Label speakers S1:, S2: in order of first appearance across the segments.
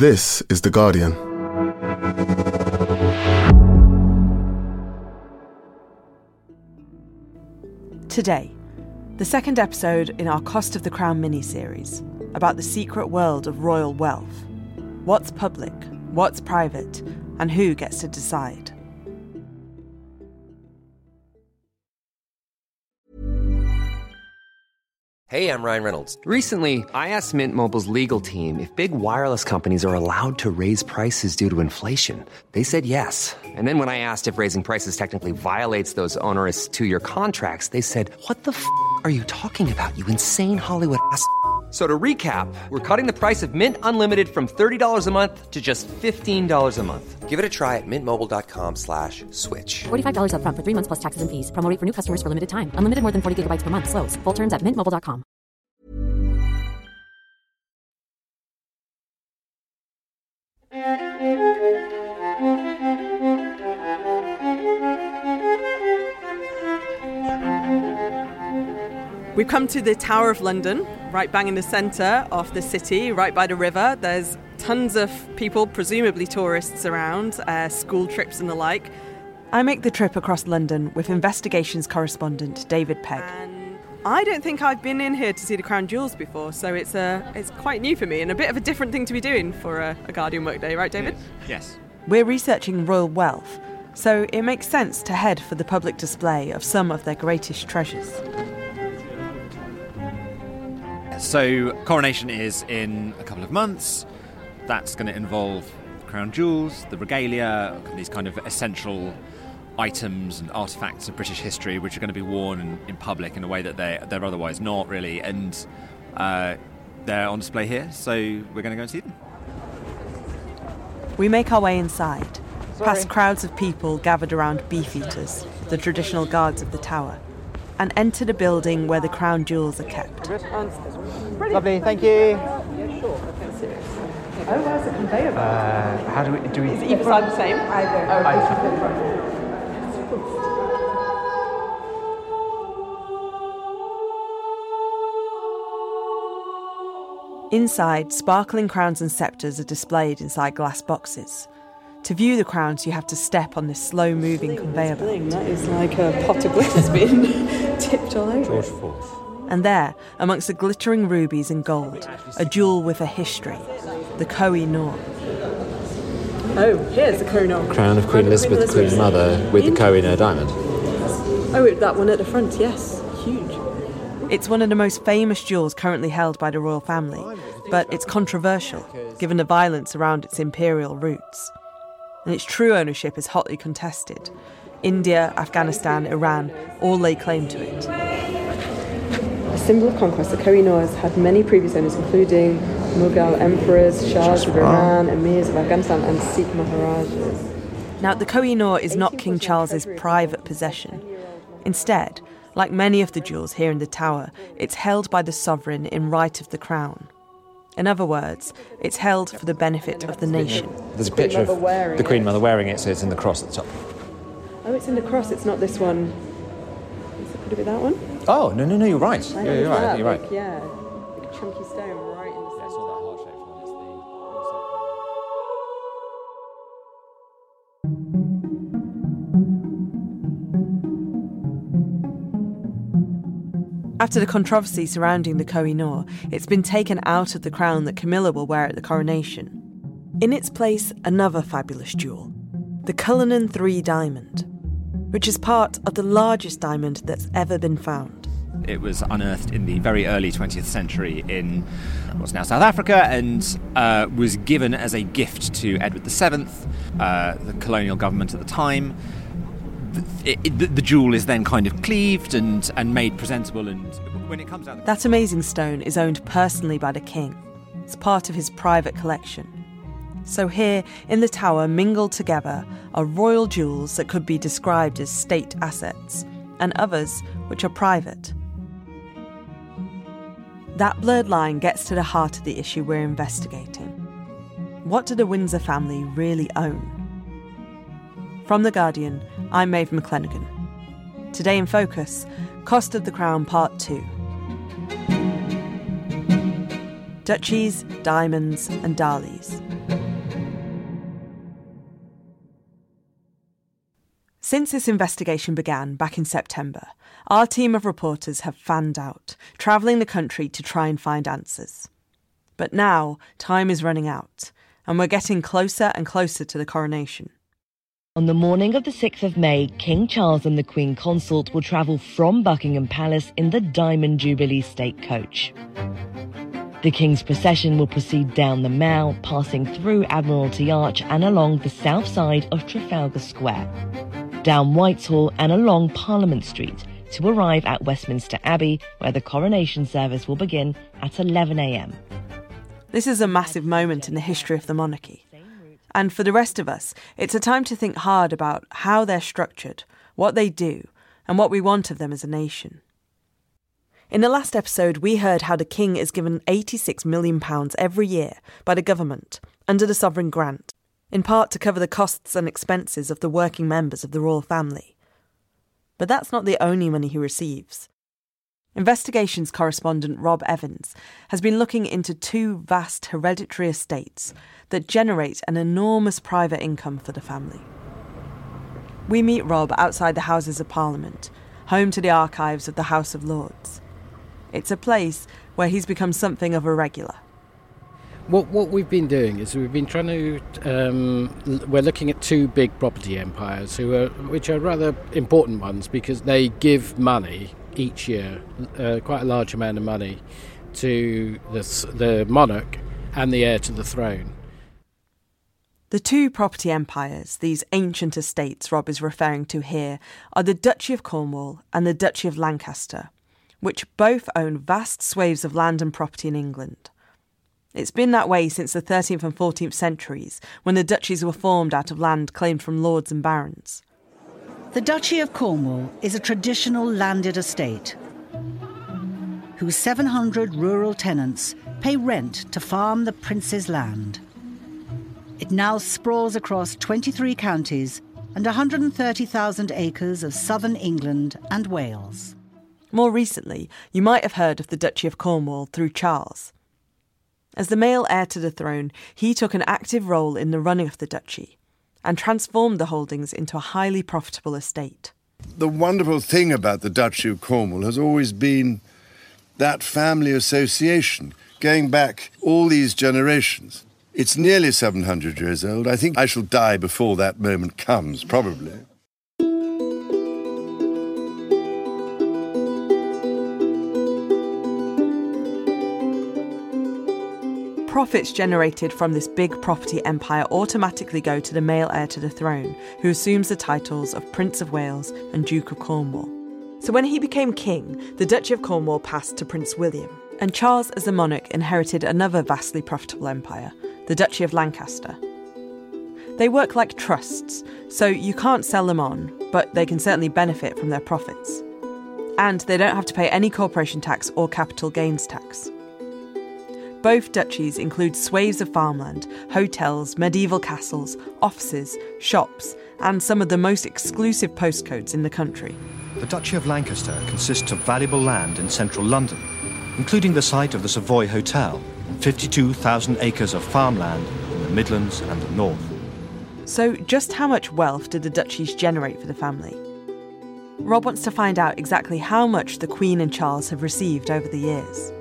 S1: This is The Guardian.
S2: Today, the second episode in our Cost of the Crown mini-series about the secret world of royal wealth. What's public, what's private, and who gets to decide?
S3: Hey, I'm Ryan Reynolds. Recently, I asked Mint Mobile's legal team if big wireless companies are allowed to raise prices due to inflation. They said yes. And then when I asked if raising prices technically violates those onerous two-year contracts, they said, "What the f*** are you talking about, you insane Hollywood ass?" So to recap, we're cutting the price of Mint Unlimited from $30 a month to just $15 a month. Give it a try at mintmobile.com/switch.
S4: $45 up front for 3 months plus taxes and fees. Promo rate for new customers for limited time. Unlimited more than 40 gigabytes per month. Slows full terms at mintmobile.com.
S2: We've come to the Tower of London, right bang in the centre of the city, right by the river. There's tons of people, presumably tourists around, school trips and the like. I make the trip across London with investigations correspondent David Pegg. And I don't think I've been in here to see the Crown Jewels before, so it's quite new for me and a bit of a different thing to be doing for a Guardian workday, right, David?
S5: Yes.
S2: We're researching royal wealth, so it makes sense to head for the public display of some of their greatest treasures.
S5: So, coronation is in a couple of months. That's going to involve the crown jewels, the regalia, these kind of essential items and artefacts of British history which are going to be worn in public in a way that they're otherwise not, really. And they're on display here, so we're going to go and see them.
S2: We make our way inside, past crowds of people gathered around beefeaters, the traditional guards of the tower, and enter the building where the crown jewels are kept.
S6: Lovely, thank you.
S2: Oh, where's the conveyor belt?
S6: How do we...
S2: Is either side the same? Inside, sparkling crowns and sceptres are displayed inside glass boxes. To view the crowns, you have to step on this slow-moving conveyor belt. That is like a pot of glitter's been tipped all over.
S6: George IV.
S2: And there, amongst the glittering rubies and gold, a jewel with a history, the Koh-i-Noor. Oh, here's the Koh-i-Noor.
S6: Crown of Queen Elizabeth, the Queen Mother, with the Koh-i-Noor diamond.
S2: Oh, that one at the front, yes. Huge. It's one of the most famous jewels currently held by the royal family, but it's controversial, given the violence around its imperial roots. And its true ownership is hotly contested. India, Afghanistan, Iran all lay claim to it. A symbol of conquest, the Koh-i-Noor has had many previous owners, including Mughal emperors, Shahs of Iran, emirs of Afghanistan, and Sikh maharajas. Now, the Koh-i-Noor is not King Charles's private possession. Instead, like many of the jewels here in the Tower, it's held by the sovereign in right of the crown. In other words, it's held for the benefit of the nation.
S6: There's a picture of the Queen Mother wearing it, so it's in the cross at the top.
S2: Oh, it's in the cross, it's not this one. Could it be that one?
S6: Oh, no, you're right. You're right.
S2: Yeah, like a chunky stone right in the centre.
S6: That's not that heart-shaped one,
S2: After the controversy surrounding the Koh-i-Noor, it's been taken out of the crown that Camilla will wear at the coronation. In its place, another fabulous jewel, the Cullinan 3 diamond, which is part of the largest diamond that's ever been found.
S5: It was unearthed in the very early 20th century in what's now South Africa and was given as a gift to Edward VII, the colonial government at the time. The jewel is then kind of cleaved and made presentable, and when it comes out...
S2: That amazing stone is owned personally by the king. It's part of his private collection. So here, in the Tower, mingled together are royal jewels that could be described as state assets, and others which are private. That blurred line gets to the heart of the issue we're investigating. What do the Windsor family really own? From The Guardian, I'm Maeve McClenaghan. Today in Focus, Cost of the Crown Part 2. Duchies, diamonds and Dalis. Since this investigation began back in September, our team of reporters have fanned out, travelling the country to try and find answers. But now, time is running out, and we're getting closer and closer to the coronation.
S1: On the morning of the 6th of May, King Charles and the Queen Consort will travel from Buckingham Palace in the Diamond Jubilee State Coach. The King's procession will proceed down the Mall, passing through Admiralty Arch and along the south side of Trafalgar Square, down Whitehall and along Parliament Street to arrive at Westminster Abbey, where the coronation service will begin at 11 a.m.
S2: This is a massive moment in the history of the monarchy. And for the rest of us, it's a time to think hard about how they're structured, what they do, and what we want of them as a nation. In the last episode, we heard how the King is given £86 million every year by the government under the Sovereign Grant, in part to cover the costs and expenses of the working members of the royal family. But that's not the only money he receives. Investigations correspondent Rob Evans has been looking into two vast hereditary estates that generate an enormous private income for the family. We meet Rob outside the Houses of Parliament, home to the archives of the House of Lords. It's a place where he's become something of a regular.
S7: What we've been doing is we've been trying to, we're looking at two big property empires which are rather important ones because they give money each year, quite a large amount of money, to the monarch and the heir to the throne.
S2: The two property empires, these ancient estates Rob is referring to here, are the Duchy of Cornwall and the Duchy of Lancaster, which both own vast swathes of land and property in England. It's been that way since the 13th and 14th centuries, when the duchies were formed out of land claimed from lords and barons.
S8: The Duchy of Cornwall is a traditional landed estate whose 700 rural tenants pay rent to farm the prince's land. It now sprawls across 23 counties and 130,000 acres of southern England and Wales.
S2: More recently, you might have heard of the Duchy of Cornwall through Charles. As the male heir to the throne, he took an active role in the running of the duchy and transformed the holdings into a highly profitable estate.
S9: The wonderful thing about the Duchy of Cornwall has always been that family association, going back all these generations. It's nearly 700 years old. I think I shall die before that moment comes, probably.
S2: Profits generated from this big property empire automatically go to the male heir to the throne, who assumes the titles of Prince of Wales and Duke of Cornwall. So when he became king, the Duchy of Cornwall passed to Prince William, and Charles as the monarch inherited another vastly profitable empire, the Duchy of Lancaster. They work like trusts, so you can't sell them on, but they can certainly benefit from their profits. And they don't have to pay any corporation tax or capital gains tax. Both duchies include swathes of farmland, hotels, medieval castles, offices, shops, and some of the most exclusive postcodes in the country.
S10: The Duchy of Lancaster consists of valuable land in central London, including the site of the Savoy Hotel and 52,000 acres of farmland in the Midlands and the North.
S2: So just how much wealth did the duchies generate for the family? Rob wants to find out exactly how much the Queen and Charles have received over the years.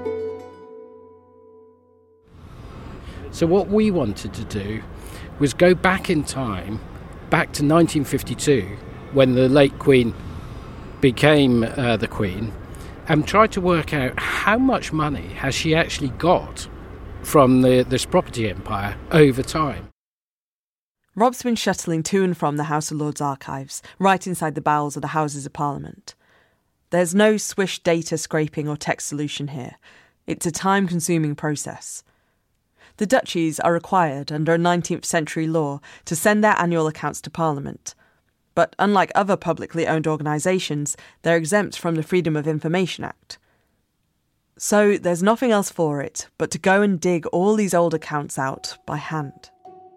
S7: So what we wanted to do was go back in time, back to 1952, when the late Queen became the Queen, and try to work out how much money has she actually got from this property empire over time.
S2: Rob's been shuttling to and from the House of Lords archives, right inside the bowels of the Houses of Parliament. There's no swish data scraping or text solution here. It's a time-consuming process. The duchies are required under a 19th century law to send their annual accounts to Parliament. But unlike other publicly owned organisations, they're exempt from the Freedom of Information Act. So there's nothing else for it but to go and dig all these old accounts out by hand.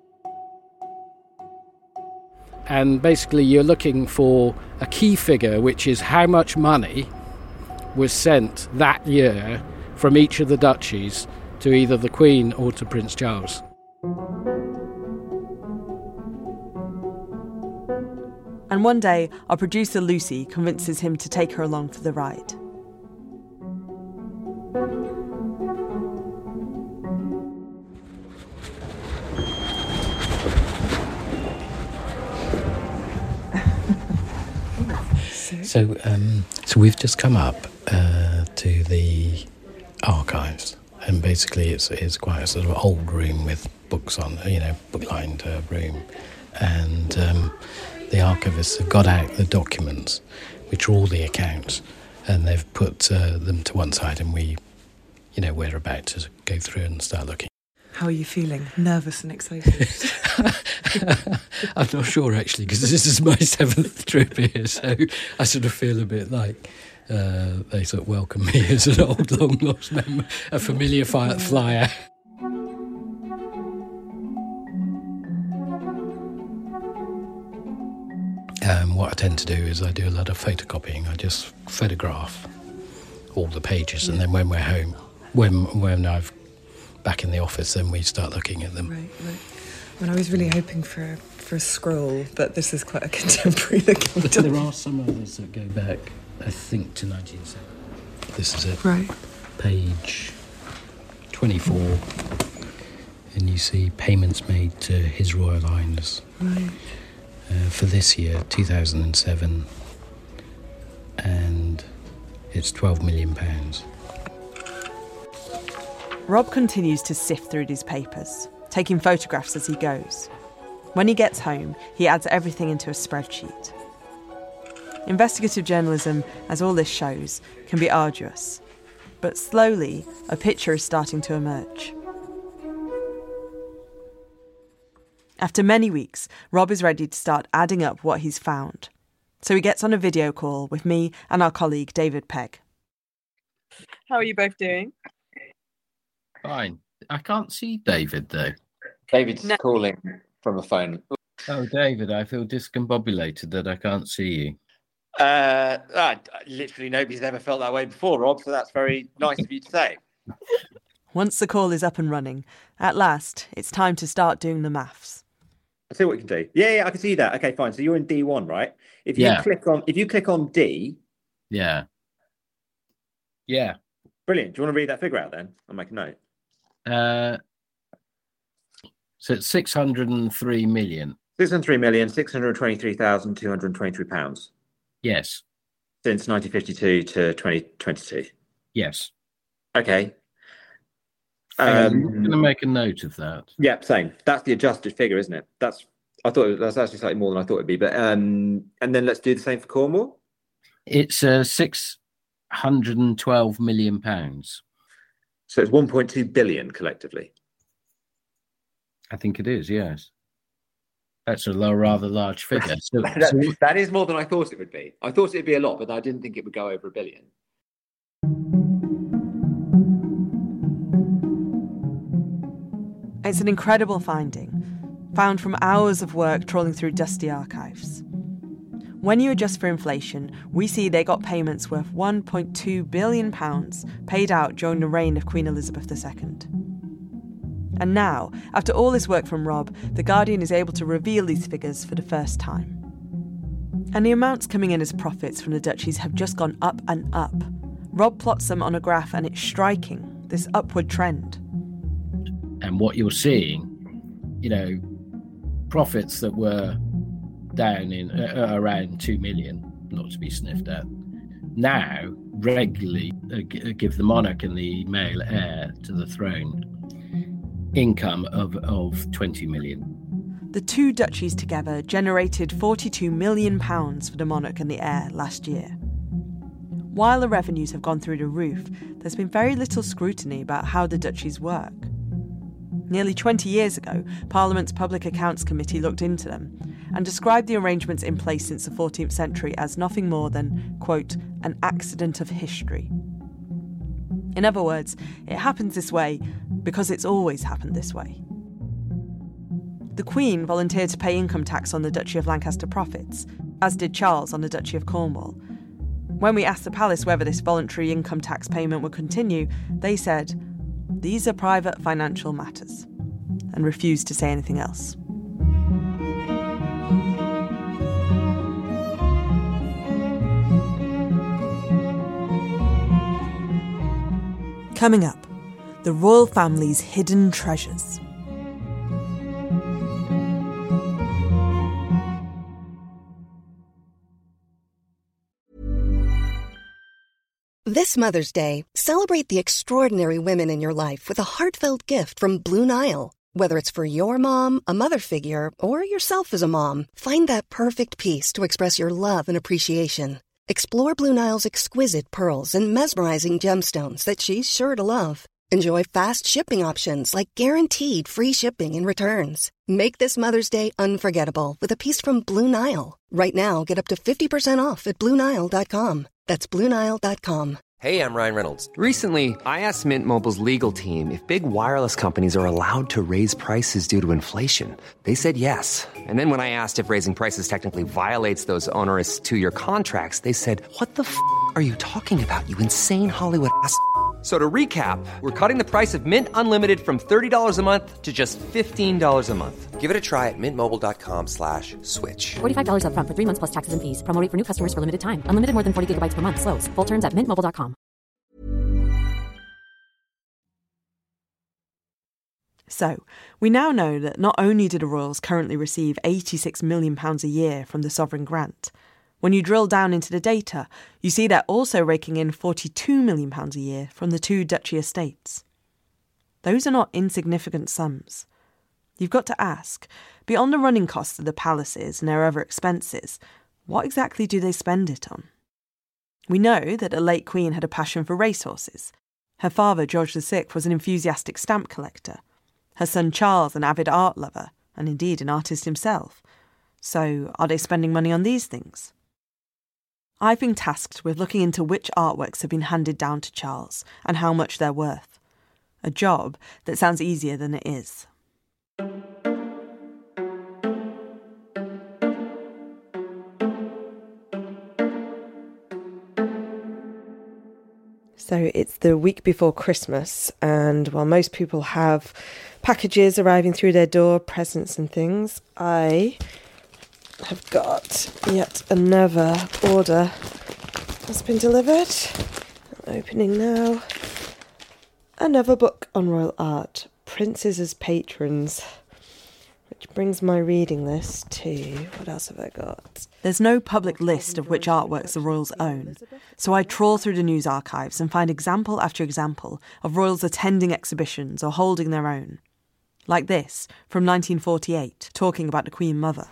S7: And basically you're looking for a key figure, which is how much money was sent that year from each of the duchies to either the Queen or to Prince Charles.
S2: And one day, our producer Lucy convinces him to take her along for the ride.
S7: So we've just come up to the archives, and basically it's quite a sort of old room with books on, book-lined room, and the archivists have got out the documents, which are all the accounts, and they've put them to one side, and we're about to go through and start looking.
S2: How are you feeling? Nervous and excited?
S7: I'm not sure, actually, because this is my 7th trip here, so I sort of feel a bit like they sort of welcome me as an old long-lost member, a familiar flyer. What I tend to do is I do a lot of photocopying. I just photograph all the pages, and then when we're home, when I've back in the office, then we start looking at them.
S11: Right. Well, I was really hoping for a scroll, but this is quite a contemporary looking document.
S7: There are some others that go back, I think, to 1970. This is it.
S11: Right.
S7: Page 24. And you see payments made to His Royal Highness.
S11: Right.
S7: For this year, 2007. And it's £12 million.
S2: Rob continues to sift through his papers, taking photographs as he goes. When he gets home, he adds everything into a spreadsheet. Investigative journalism, as all this shows, can be arduous, but slowly a picture is starting to emerge. After many weeks, Rob is ready to start adding up what he's found. So he gets on a video call with me and our colleague David Pegg.
S12: How are you both doing?
S7: Fine. I can't see David, though.
S6: David's calling from a phone.
S7: Oh, David, I feel discombobulated that I can't see you.
S6: Literally nobody's ever felt that way before, Rob, so that's very nice of you to say.
S2: Once the call is up and running, at last, it's time to start doing the maths.
S6: I'll see what we can do. Yeah, I can see that. Okay, fine. So you're in D1, right? If you click on D.
S7: Yeah.
S6: Brilliant. Do you want to read that figure out then? I'll make a note.
S7: So it's 603 million.
S6: 603,623,223 pounds.
S7: Yes.
S6: Since 1952 to 2022.
S7: Yes.
S6: Okay.
S7: I'm going to make a note of that.
S6: Yeah, same. That's the adjusted figure, isn't it? That's actually slightly more than I thought it'd be. But and then let's do the same for Cornwall.
S7: It's 612 million pounds.
S6: So it's 1.2 billion collectively.
S7: I think it is. Yes. That's a rather large figure.
S6: That is more than I thought it would be. I thought it'd be a lot, but I didn't think it would go over $1 billion.
S2: It's an incredible finding, found from hours of work trawling through dusty archives. When you adjust for inflation, we see they got payments worth £1.2 billion paid out during the reign of Queen Elizabeth II. And now, after all this work from Rob, The Guardian is able to reveal these figures for the first time. And the amounts coming in as profits from the duchies have just gone up and up. Rob plots them on a graph and it's striking, this upward trend.
S7: And what you're seeing, profits that were down in around 2 million, not to be sniffed at, now regularly give the monarch and the male heir to the throne income of 20 million.
S2: The two duchies together generated £42 million for the monarch and the heir last year. While the revenues have gone through the roof, there's been very little scrutiny about how the duchies work. Nearly 20 years ago, Parliament's Public Accounts Committee looked into them and described the arrangements in place since the 14th century as nothing more than, quote, an accident of history. In other words, it happens this way because it's always happened this way. The Queen volunteered to pay income tax on the Duchy of Lancaster profits, as did Charles on the Duchy of Cornwall. When we asked the palace whether this voluntary income tax payment would continue, they said, "These are private financial matters," and refused to say anything else. Coming up, the royal family's hidden treasures.
S13: This Mother's Day, celebrate the extraordinary women in your life with a heartfelt gift from Blue Nile. Whether it's for your mom, a mother figure, or yourself as a mom, find that perfect piece to express your love and appreciation. Explore Blue Nile's exquisite pearls and mesmerizing gemstones that she's sure to love. Enjoy fast shipping options like guaranteed free shipping and returns. Make this Mother's Day unforgettable with a piece from Blue Nile. Right now, get up to 50% off at BlueNile.com. That's BlueNile.com.
S3: Hey, I'm Ryan Reynolds. Recently, I asked Mint Mobile's legal team if big wireless companies are allowed to raise prices due to inflation. They said yes. And then when I asked if raising prices technically violates those onerous two-year contracts, they said, "What the f*** are you talking about, you insane Hollywood ass?" So to recap, we're cutting the price of Mint Unlimited from $30 a month to just $15 a month. Give it a try at mintmobile.com/switch.
S4: $45 up front for 3 months plus taxes and fees. Promo rate for new customers for limited time. Unlimited more than 40 gigabytes per month. Slows full terms at mintmobile.com.
S2: So, we now know that not only do the royals currently receive £86 million a year from the sovereign grant, when you drill down into the data, you see they're also raking in £42 million a year from the two duchy estates. Those are not insignificant sums. You've got to ask, beyond the running costs of the palaces and their other expenses, what exactly do they spend it on? We know that the late Queen had a passion for racehorses. Her father, George VI, was an enthusiastic stamp collector. Her son Charles, an avid art lover, and indeed an artist himself. So, are they spending money on these things? I've been tasked with looking into which artworks have been handed down to Charles and how much they're worth. A job that sounds easier than it is. So it's the week before Christmas, and while most people have packages arriving through their door, presents and things, I have got yet another order that's been delivered. I'm opening now. Another book on royal art, Princes as Patrons, which brings my reading list to... what else have I got? There's no public list of which artworks the royals own, so I trawl through the news archives and find example after example of royals attending exhibitions or holding their own. Like this, from 1948, talking about the Queen Mother.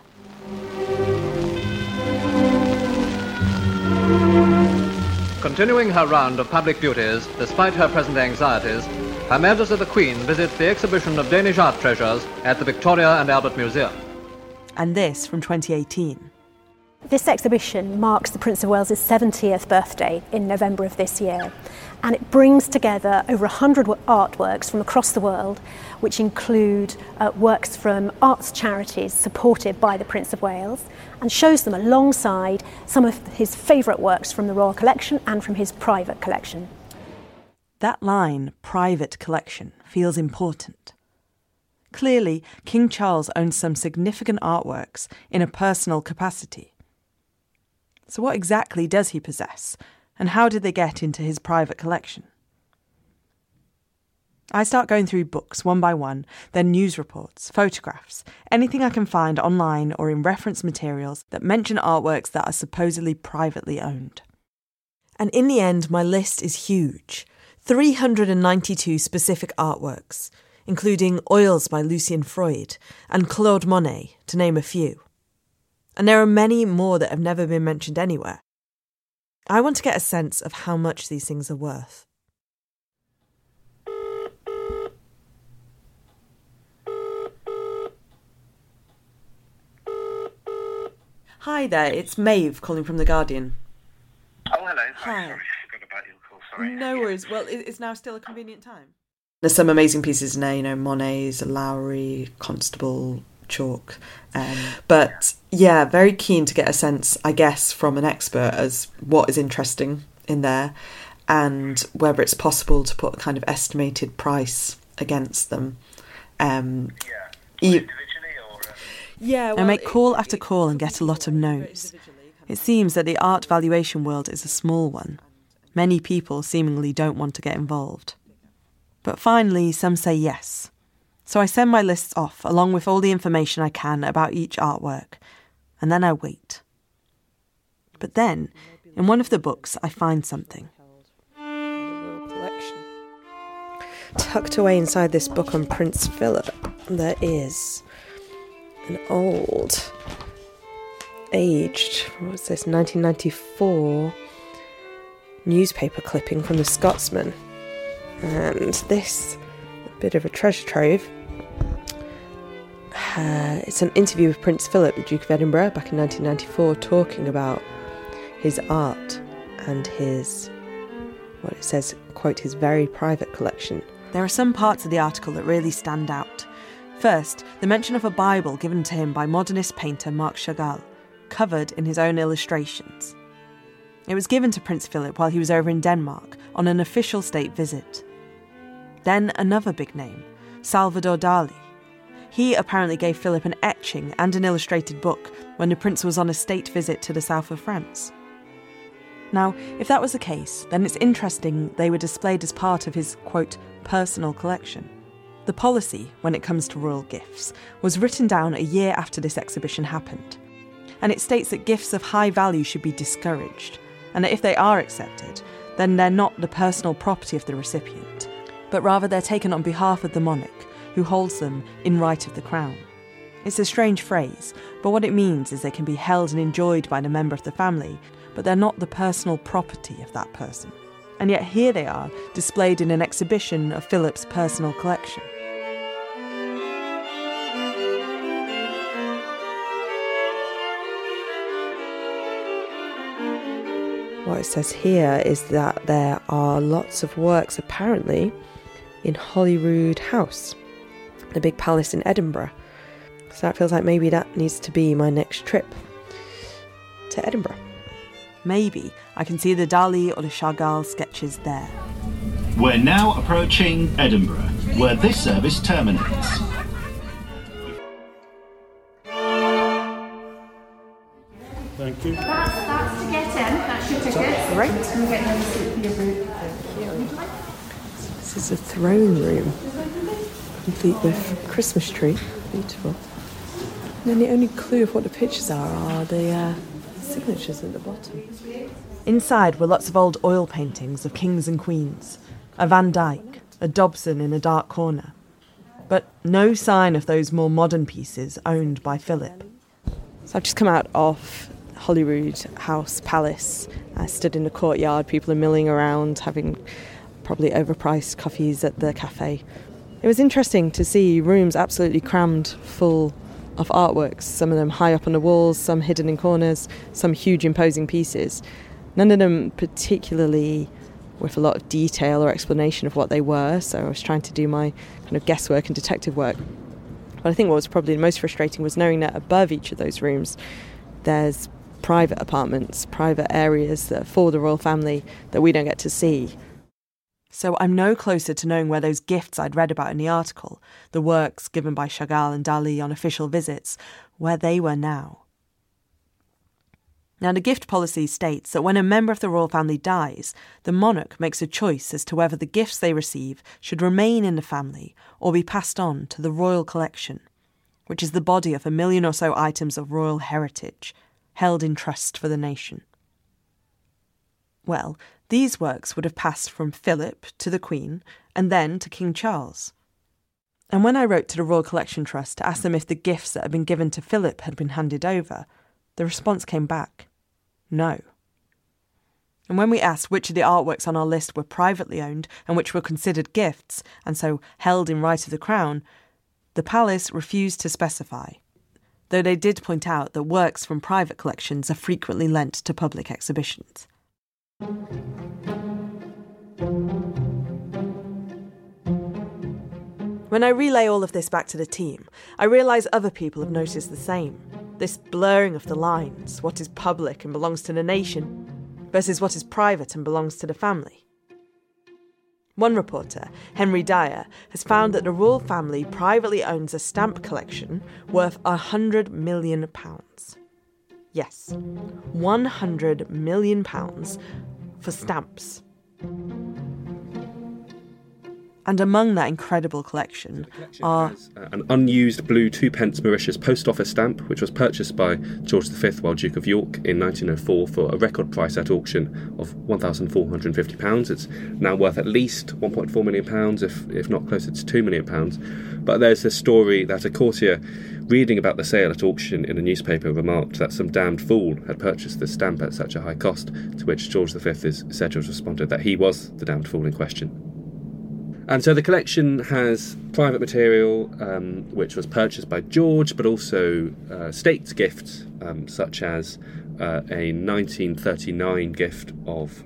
S14: Continuing her round of public duties, despite her present anxieties, Her Majesty the Queen visits the exhibition of Danish art treasures at the Victoria and Albert Museum.
S2: And this from 2018.
S15: This exhibition marks the Prince of Wales' 70th birthday in November of this year, and it brings together over 100 artworks from across the world, which include works from arts charities supported by the Prince of Wales, and shows them alongside some of his favourite works from the Royal Collection and from his private collection.
S2: That line, private collection, feels important. Clearly, King Charles owns some significant artworks in a personal capacity. So what exactly does he possess, and how did they get into his private collection? I start going through books one by one, then news reports, photographs, anything I can find online or in reference materials that mention artworks that are supposedly privately owned. And in the end, my list is huge. 392 specific artworks, including oils by Lucien Freud and Claude Monet, to name a few. And there are many more that have never been mentioned anywhere. I want to get a sense of how much these things are worth. Hi there, it's Maeve calling from The Guardian.
S16: Oh, hello.
S2: Hi.
S16: Sorry, I forgot about your call, sorry.
S2: No worries. Well, it's now still a convenient time. There's some amazing pieces in there, Monet's, Lowry, Constable, Chalk. But yeah, very keen to get a sense, I guess, from an expert as what is interesting in there and whether it's possible to put a kind of estimated price against them.
S16: Individually or...
S2: I make call after call and get a lot of no's. It seems that the art valuation world is a small one. Many people seemingly don't want to get involved. But finally, some say yes. So I send my lists off, along with all the information I can about each artwork, and then I wait. But then, in one of the books, I find something. Tucked away inside this book on Prince Philip, there is an old, aged, what's this, 1994 newspaper clipping from the Scotsman. And this bit of a treasure trove, it's an interview with Prince Philip, the Duke of Edinburgh, back in 1994, talking about his art and his, what it says, quote, his very private collection. There are some parts of the article that really stand out. First, the mention of a Bible given to him by modernist painter Marc Chagall, covered in his own illustrations. It was given to Prince Philip while he was over in Denmark on an official state visit. Then another big name, Salvador Dali. He apparently gave Philip an etching and an illustrated book when the prince was on a state visit to the south of France. Now, if that was the case, then it's interesting they were displayed as part of his, quote, personal collection. The policy, when it comes to royal gifts, was written down a year after this exhibition happened. And it states that gifts of high value should be discouraged, and that if they are accepted, then they're not the personal property of the recipient, but rather they're taken on behalf of the monarch, who holds them in right of the crown. It's a strange phrase, but what it means is they can be held and enjoyed by a member of the family, but they're not the personal property of that person. And yet here they are, displayed in an exhibition of Philip's personal collection. What it says here is that there are lots of works, apparently, in Holyrood House, the big palace in Edinburgh. So that feels like maybe that needs to be my next trip to Edinburgh. Maybe I can see the Dali or the Chagall sketches there.
S17: We're now approaching Edinburgh, where this service terminates.
S18: Thank you.
S19: That's to get in. That's your ticket.
S2: Right.
S19: And get another seat for your group.
S2: Thank you. This is a throne room, complete with Christmas tree. Beautiful. And then the only clue of what the pictures are the signatures at the bottom. Inside were lots of old oil paintings of kings and queens, a Van Dyck, a Dobson in a dark corner, but no sign of those more modern pieces owned by Philip. So I've just come out of Holyrood House Palace. I stood in the courtyard, people are milling around, having probably overpriced coffees at the cafe. It was interesting to see rooms absolutely crammed full of artworks, some of them high up on the walls, some hidden in corners, some huge imposing pieces. None of them particularly with a lot of detail or explanation of what they were, so I was trying to do my kind of guesswork and detective work. But I think what was probably the most frustrating was knowing that above each of those rooms there's private apartments, private areas that are for the royal family that we don't get to see. So I'm no closer to knowing where those gifts I'd read about in the article, the works given by Chagall and Dali on official visits, where they were now. Now, the gift policy states that when a member of the royal family dies, the monarch makes a choice as to whether the gifts they receive should remain in the family or be passed on to the royal collection, which is the body of 1 million or so items of royal heritage, held in trust for the nation. Well, these works would have passed from Philip to the Queen and then to King Charles. And when I wrote to the Royal Collection Trust to ask them if the gifts that had been given to Philip had been handed over, the response came back, no. And when we asked which of the artworks on our list were privately owned and which were considered gifts, and so held in right of the crown, the palace refused to specify, though they did point out that works from private collections are frequently lent to public exhibitions. When I relay all of this back to the team, I realise other people have noticed the same. This blurring of the lines, what is public and belongs to the nation, versus what is private and belongs to the family. One reporter, Henry Dyer, has found that the royal family privately owns a stamp collection worth £100 million. Yes, £100 million for stamps. And among that incredible collection are
S20: an unused blue 2p Mauritius post office stamp, which was purchased by George V while Duke of York in 1904 for a record price at auction of £1,450. It's now worth at least £1.4 million, if not closer to £2 million. But there's this story that a courtier reading about the sale at auction in a newspaper remarked that some damned fool had purchased this stamp at such a high cost, to which George V is said to have responded that he was the damned fool in question. And so the collection has private material, which was purchased by George, but also state gifts, such as a 1939 gift of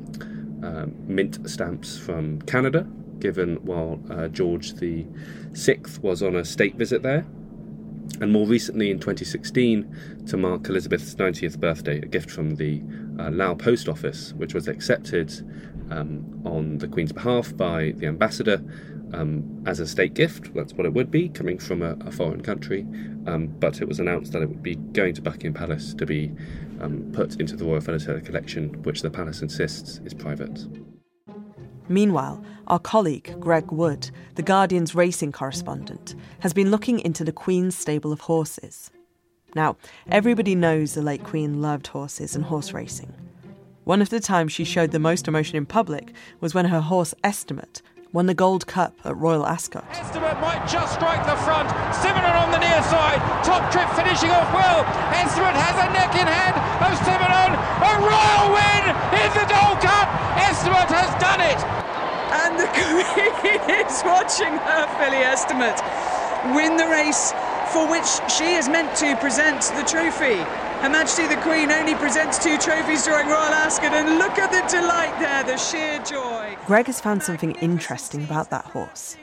S20: mint stamps from Canada, given while George VI was on a state visit there. And more recently, in 2016, to mark Elizabeth's 90th birthday, a gift from the Lao Post Office, which was accepted on the Queen's behalf by the ambassador as a state gift. That's what it would be, coming from a foreign country. But it was announced that it would be going to Buckingham Palace to be put into the Royal Philatelic Collection, which the palace insists is private.
S2: Meanwhile, our colleague, Greg Wood, The Guardian's racing correspondent, has been looking into the Queen's stable of horses. Now, everybody knows the late Queen loved horses and horse racing. One of the times she showed the most emotion in public was when her horse Estimate won the Gold Cup at Royal Ascot.
S21: Estimate might just strike the front. Simonon on the near side. Top trip finishing off well. Estimate has a neck in hand of Simonon. A royal win in the Gold Cup. Estimate has done it.
S22: And the Queen is watching her filly Estimate win the race for which she is meant to present the trophy. Her Majesty the Queen only presents 2 trophies during Royal Ascot, and look at the delight there, the sheer joy.
S2: Greg has found something interesting about that horse.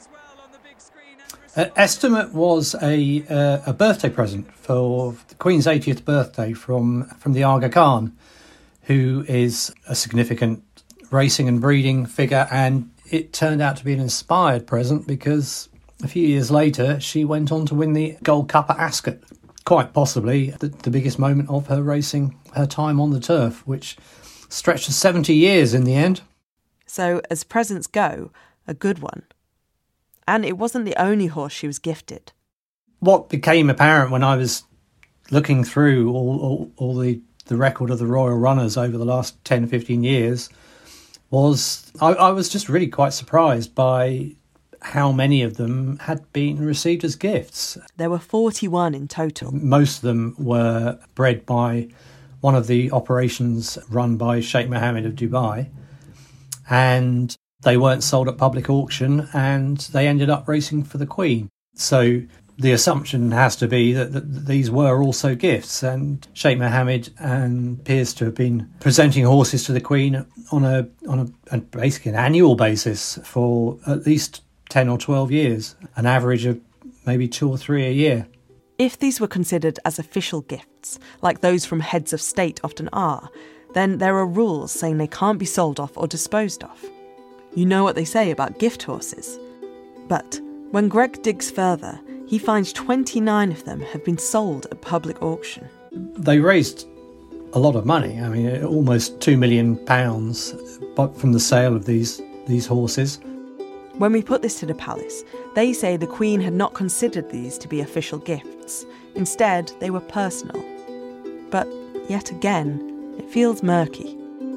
S23: Estimate was a birthday present for the Queen's 80th birthday from the Aga Khan, who is a significant racing and breeding figure, and it turned out to be an inspired present because a few years later she went on to win the Gold Cup at Ascot. Quite possibly the biggest moment of her racing, her time on the turf, which stretched to 70 years in the end.
S2: So, as presents go, a good one. And it wasn't the only horse she was gifted.
S23: What became apparent when I was looking through all the record of the royal runners over the last 10, 15 years was I was just really quite surprised by how many of them had been received as gifts.
S2: There were 41 in total.
S23: Most of them were bred by one of the operations run by Sheikh Mohammed of Dubai, and they weren't sold at public auction, and they ended up racing for the Queen. So the assumption has to be that these were also gifts, and Sheikh Mohammed appears to have been presenting horses to the Queen on a basically an annual basis for at least 10 or 12 years, an average of maybe 2 or 3 a year.
S2: If these were considered as official gifts, like those from heads of state often are, then there are rules saying they can't be sold off or disposed of. You know what they say about gift horses. But when Greg digs further, he finds 29 of them have been sold at public auction.
S23: They raised a lot of money. I mean, almost £2 million from the sale of these horses.
S2: When we put this to the palace, they say the Queen had not considered these to be official gifts. Instead, they were personal. But yet again, it feels murky.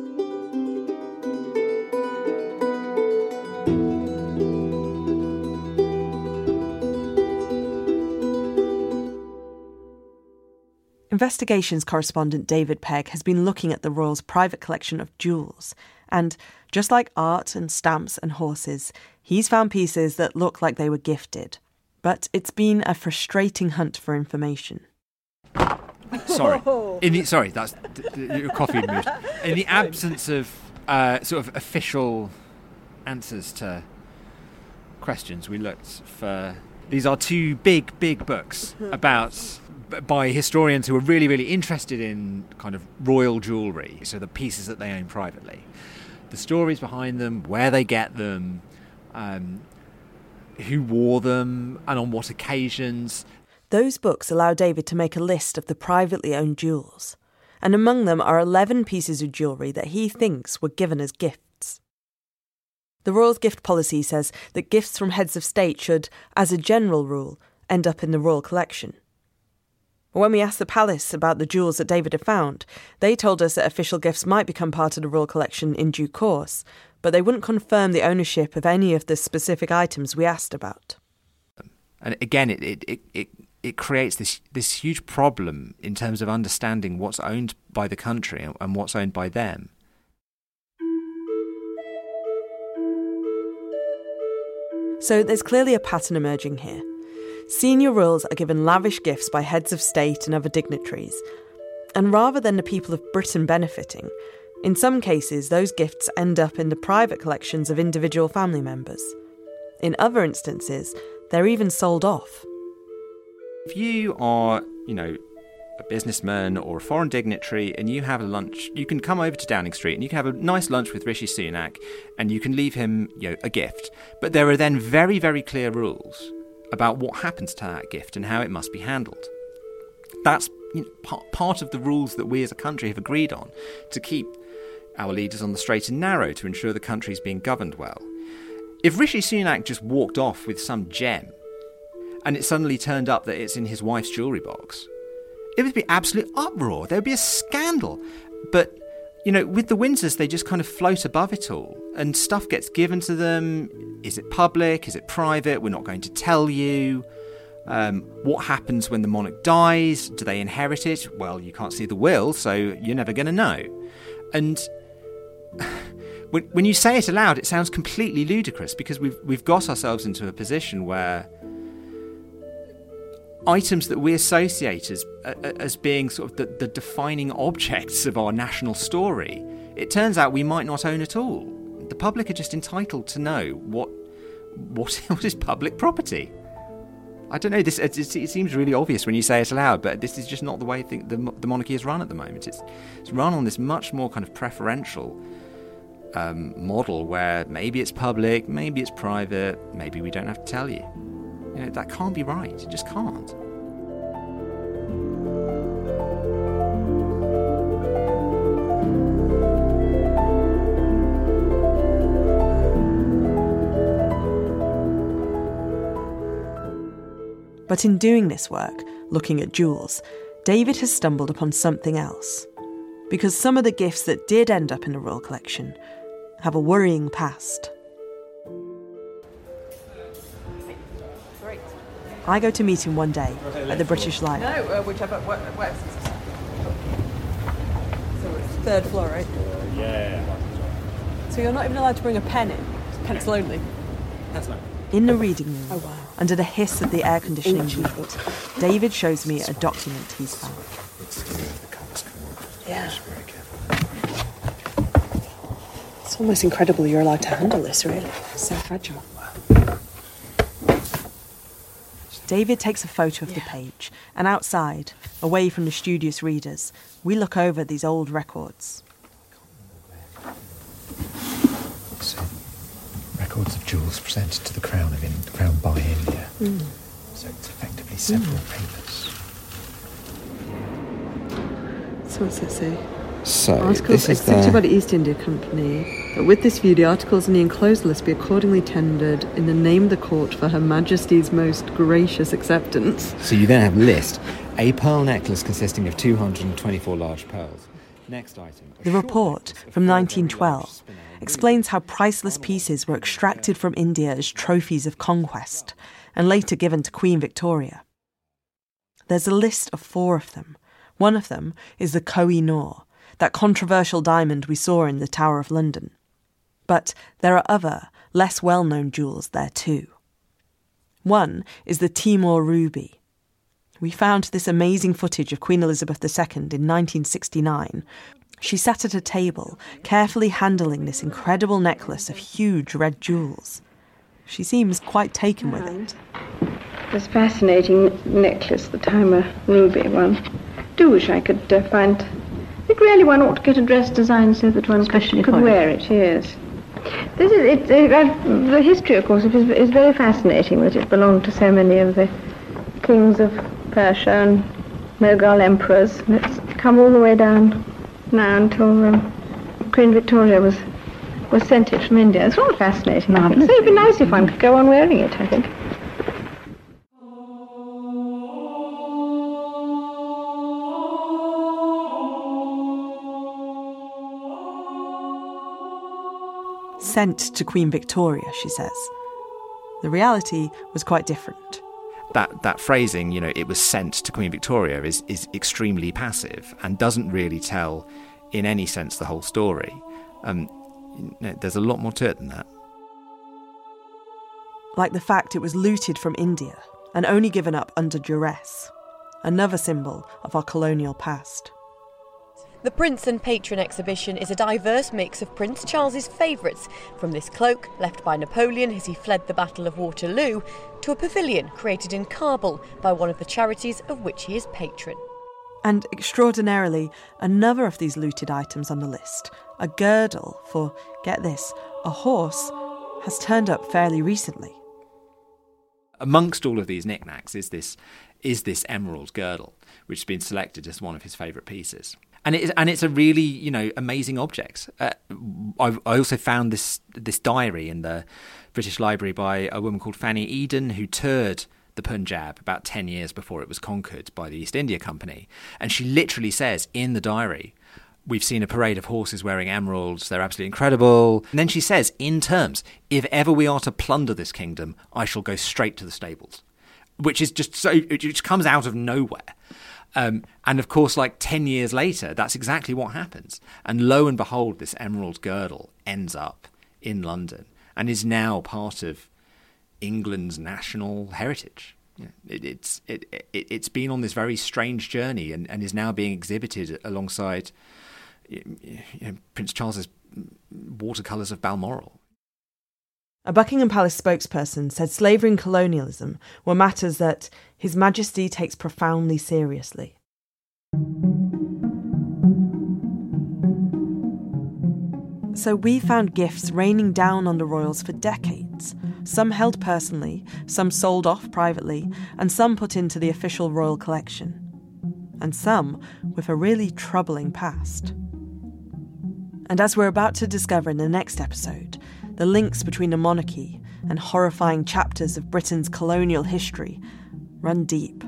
S2: Investigations correspondent David Pegg has been looking at the Royals' private collection of jewels, and just like art and stamps and horses, he's found pieces that look like they were gifted. But it's been a frustrating hunt for information.
S5: Sorry, that's your coffee mood. In the absence of sort of official answers to questions, we looked for. These are 2 big books by historians who are really, really interested in kind of royal jewellery, so the pieces that they own privately, the stories behind them, where they get them, who wore them, and on what occasions.
S2: Those books allow David to make a list of the privately owned jewels, and among them are 11 pieces of jewellery that he thinks were given as gifts. The Royal's gift policy says that gifts from heads of state should, as a general rule, end up in the royal collection. When we asked the palace about the jewels that David had found, they told us that official gifts might become part of the royal collection in due course, but they wouldn't confirm the ownership of any of the specific items we asked about.
S5: And again, it creates this huge problem in terms of understanding what's owned by the country and what's owned by them.
S2: So there's clearly a pattern emerging here. Senior royals are given lavish gifts by heads of state and other dignitaries, and rather than the people of Britain benefiting, in some cases those gifts end up in the private collections of individual family members. In other instances, they're even sold off.
S5: If you are, a businessman or a foreign dignitary and you have a lunch, you can come over to Downing Street and you can have a nice lunch with Rishi Sunak and you can leave him, a gift. But there are then very, very clear rules about what happens to that gift and how it must be handled. That's part of the rules that we as a country have agreed on to keep our leaders on the straight and narrow, to ensure the country is being governed well. If Rishi Sunak just walked off with some gem and it suddenly turned up that it's in his wife's jewellery box, it would be absolute uproar. There would be a scandal. But, with the Windsors, they just kind of float above it all. And stuff gets given to them. Is it public? Is it private? We're not going to tell you. What happens when the monarch dies? Do they inherit it? Well, you can't see the will, so you're never going to know. And when you say it aloud, it sounds completely ludicrous, because we've got ourselves into a position where items that we associate as being sort of the defining objects of our national story, it turns out we might not own at all. The public are just entitled to know what is public property. I don't know. It seems really obvious when you say it aloud, but this is just not the way the monarchy is run at the moment. It's run on this much more kind of preferential model where maybe it's public, maybe it's private, maybe we don't have to tell you. That can't be right. It just can't.
S2: But in doing this work, looking at jewels, David has stumbled upon something else. Because some of the gifts that did end up in the royal collection have a worrying past. I go to meet him one day at the British Library.
S12: No, whichever works. So it's third floor, right?
S18: Yeah.
S12: So you're not even allowed to bring a pen in? Pencil only?
S18: Pencil only.
S2: In the reading room, under the hiss of the air conditioning unit, David shows me a document he's found.
S12: Yeah. It's almost incredible you're allowed to handle this, really. It's so fragile.
S2: David takes a photo of the page, and outside, away from the studious readers, we look over these old records.
S1: Records of jewels presented to the Crown by India. So it's effectively several papers.
S12: So what's that say?
S6: So,
S12: articles accepted by the East India Company. But with this view, the articles in the enclosed list be accordingly tendered in the name of the court for Her Majesty's most gracious acceptance.
S3: So you then have a list. A pearl necklace consisting of 224 large pearls. Next item.
S2: The report from 1912 explains how priceless pieces were extracted from India as trophies of conquest and later given to Queen Victoria. There's a list of 4 of them. One of them is the Koh-i-Noor, that controversial diamond we saw in the Tower of London. But there are other, less well-known jewels there too. One is the Timor ruby. We found this amazing footage of Queen Elizabeth II in 1969. She sat at a table, carefully handling this incredible necklace of huge red jewels. She seems quite taken with it.
S8: This fascinating necklace, the Timor ruby one. Do wish I could find... I think really one ought to get a dress design so that one could wear it, yes. This is the history, of course, is very fascinating, that it belonged to so many of the kings of Persia and Mughal emperors. And it's come all the way down now until Queen Victoria was was sent it from India. It's rather fascinating. So it'd be nice if one could go on wearing it, I think.
S2: Sent to Queen Victoria, she says. The reality was quite different.
S5: That phrasing, it was sent to Queen Victoria, is extremely passive and doesn't really tell, in any sense, the whole story. There's a lot more to it than that.
S2: Like the fact it was looted from India and only given up under duress. Another symbol of our colonial past.
S9: The Prince and Patron exhibition is a diverse mix of Prince Charles's favourites, from this cloak left by Napoleon as he fled the Battle of Waterloo, to a pavilion created in Kabul by one of the charities of which he is patron.
S2: And extraordinarily, another of these looted items on the list, a girdle for, get this, a horse, has turned up fairly recently.
S5: Amongst all of these knickknacks is this emerald girdle, which has been selected as one of his favourite pieces. And it's a really, amazing object. I also found this diary in the British Library by a woman called Fanny Eden, who toured the Punjab about 10 years before it was conquered by the East India Company. And she literally says in the diary, we've seen a parade of horses wearing emeralds, they're absolutely incredible. And then she says, in terms, if ever we are to plunder this kingdom, I shall go straight to the stables. Which is just so, it just comes out of nowhere. And of course, 10 years later, that's exactly what happens. And lo and behold, this emerald girdle ends up in London and is now part of England's national heritage. It's been on this very strange journey and is now being exhibited alongside Prince Charles's watercolours of Balmoral.
S2: A Buckingham Palace spokesperson said slavery and colonialism were matters that His Majesty takes profoundly seriously. So we found gifts raining down on the royals for decades, some held personally, some sold off privately, and some put into the official royal collection. And some with a really troubling past. And as we're about to discover in the next episode, the links between the monarchy and horrifying chapters of Britain's colonial history run deep.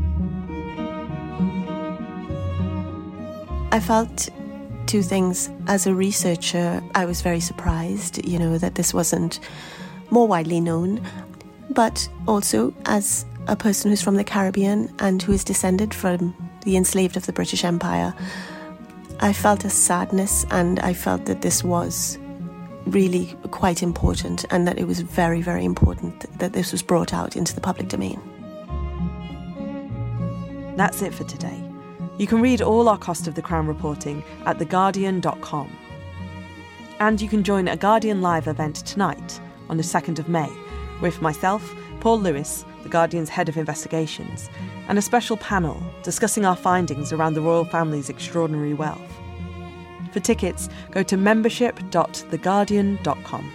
S10: I felt two things. As a researcher, I was very surprised, that this wasn't more widely known. But also, as a person who's from the Caribbean and who is descended from the enslaved of the British Empire, I felt a sadness, and I felt that this was really quite important, and that it was very, very important that this was brought out into the public domain.
S2: That's it for today. You can read all our Cost of the Crown reporting at theguardian.com. And you can join a Guardian Live event tonight, on the 2nd of May, with myself, Paul Lewis, the Guardian's head of investigations, and a special panel discussing our findings around the royal family's extraordinary wealth. For tickets, go to membership.theguardian.com.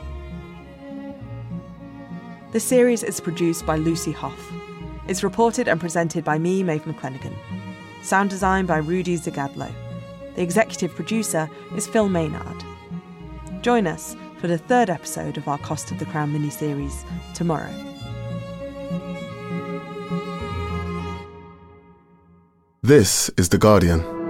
S2: This series is produced by Lucy Hough. It's reported and presented by me, Maeve McClenaghan. Sound design by Rudy Zagadlo. The executive producer is Phil Maynard. Join us for the 3rd episode of our Cost of the Crown mini-series tomorrow.
S11: This is The Guardian.